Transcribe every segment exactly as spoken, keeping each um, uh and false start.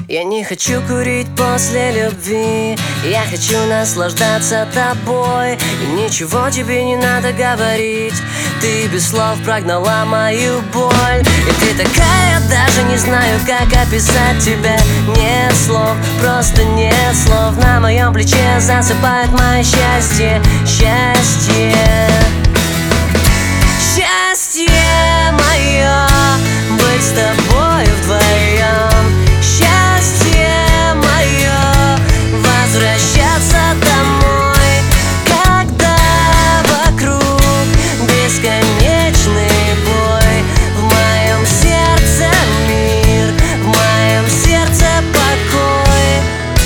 Я не хочу курить после любви, я хочу наслаждаться тобой. И ничего тебе не надо говорить, ты без слов прогнала мою боль. И ты такая, даже не знаю, как описать тебя. Нет слов, просто нет слов. На моем плече засыпает мое счастье, счастье. Счастье мое, быть с тобой вдвоем. Счастье мое, возвращаться домой, когда вокруг бесконечный бой. В моем сердце мир, в моем сердце покой.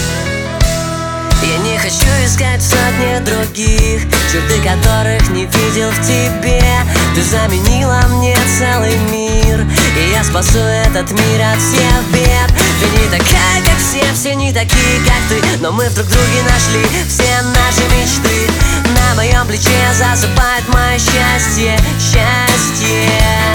Я не хочу искать сотни других, черты которых не видел в тебе. Ты заменила мне целый мир, и я спасу этот мир от всех бед. Ты не такая, как все, все не такие, как ты, но мы в друг друге нашли все наши мечты. На моем плече засыпает мое счастье, счастье.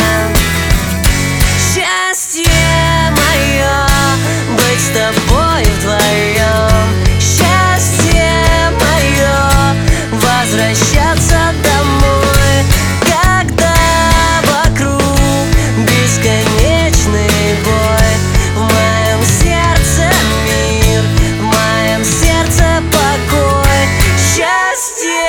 Счастье мое, быть с тобой вдвоем. Счастье мое, возвращаться домой, когда вокруг бесконечный бой. В моем сердце мир, в моем сердце покой. Счастье.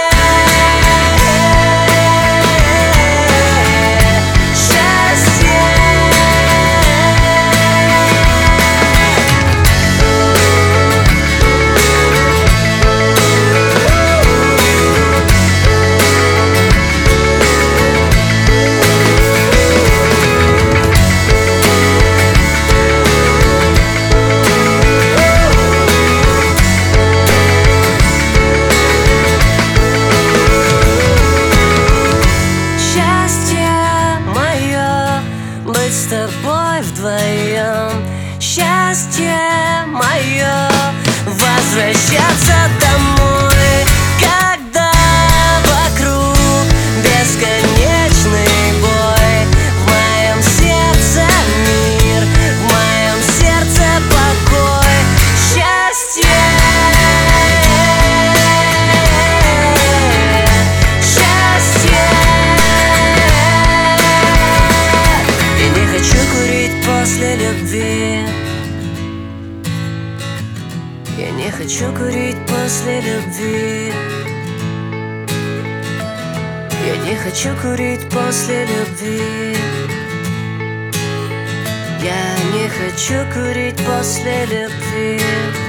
С тобой вдвоем. Счастье мое, возвращаться домой, когда вокруг бесконечный бой. В моем сердце мир, в моем сердце покой. Счастье. После любви я не хочу курить после любви. Я не хочу курить после любви. Я не хочу курить после любви.